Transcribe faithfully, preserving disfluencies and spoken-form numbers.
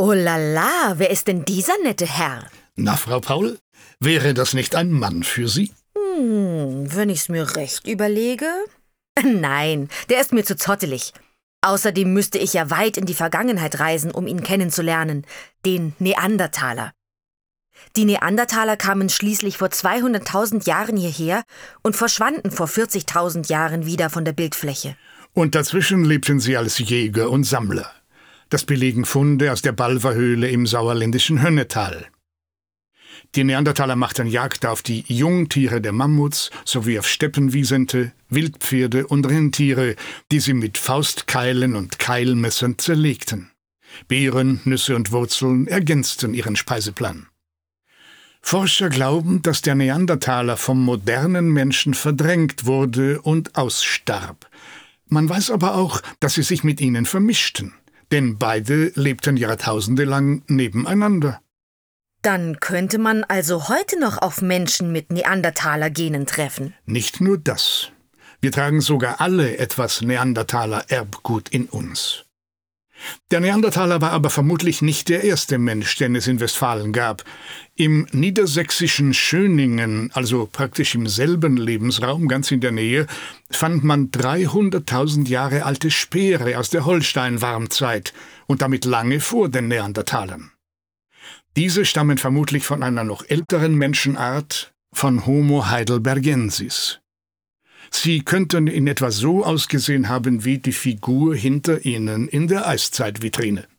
Oh la la, wer ist denn dieser nette Herr? Na, Frau Paul, wäre das nicht ein Mann für Sie? Hm, wenn ich's mir recht überlege? Nein, der ist mir zu zottelig. Außerdem müsste ich ja weit in die Vergangenheit reisen, um ihn kennenzulernen, den Neandertaler. Die Neandertaler kamen schließlich vor zweihunderttausend Jahren hierher und verschwanden vor vierzigtausend Jahren wieder von der Bildfläche. Und dazwischen lebten sie als Jäger und Sammler. Das belegen Funde aus der Balver-Höhle im sauerländischen Hönnetal. Die Neandertaler machten Jagd auf die Jungtiere der Mammuts sowie auf Steppenwisente, Wildpferde und Rentiere, die sie mit Faustkeilen und Keilmessern zerlegten. Beeren, Nüsse und Wurzeln ergänzten ihren Speiseplan. Forscher glauben, dass der Neandertaler vom modernen Menschen verdrängt wurde und ausstarb. Man weiß aber auch, dass sie sich mit ihnen vermischten, denn beide lebten Jahrtausende lang nebeneinander. Dann könnte man also heute noch auf Menschen mit Neandertaler-Genen treffen. Nicht nur das. Wir tragen sogar alle etwas Neandertaler-Erbgut in uns. Der Neandertaler war aber vermutlich nicht der erste Mensch, den es in Westfalen gab. Im niedersächsischen Schöningen, also praktisch im selben Lebensraum, ganz in der Nähe, fand man dreihunderttausend Jahre alte Speere aus der Holstein-Warmzeit und damit lange vor den Neandertalern. Diese stammen vermutlich von einer noch älteren Menschenart, von Homo heidelbergensis. Sie könnten in etwa so ausgesehen haben wie die Figur hinter Ihnen in der Eiszeitvitrine.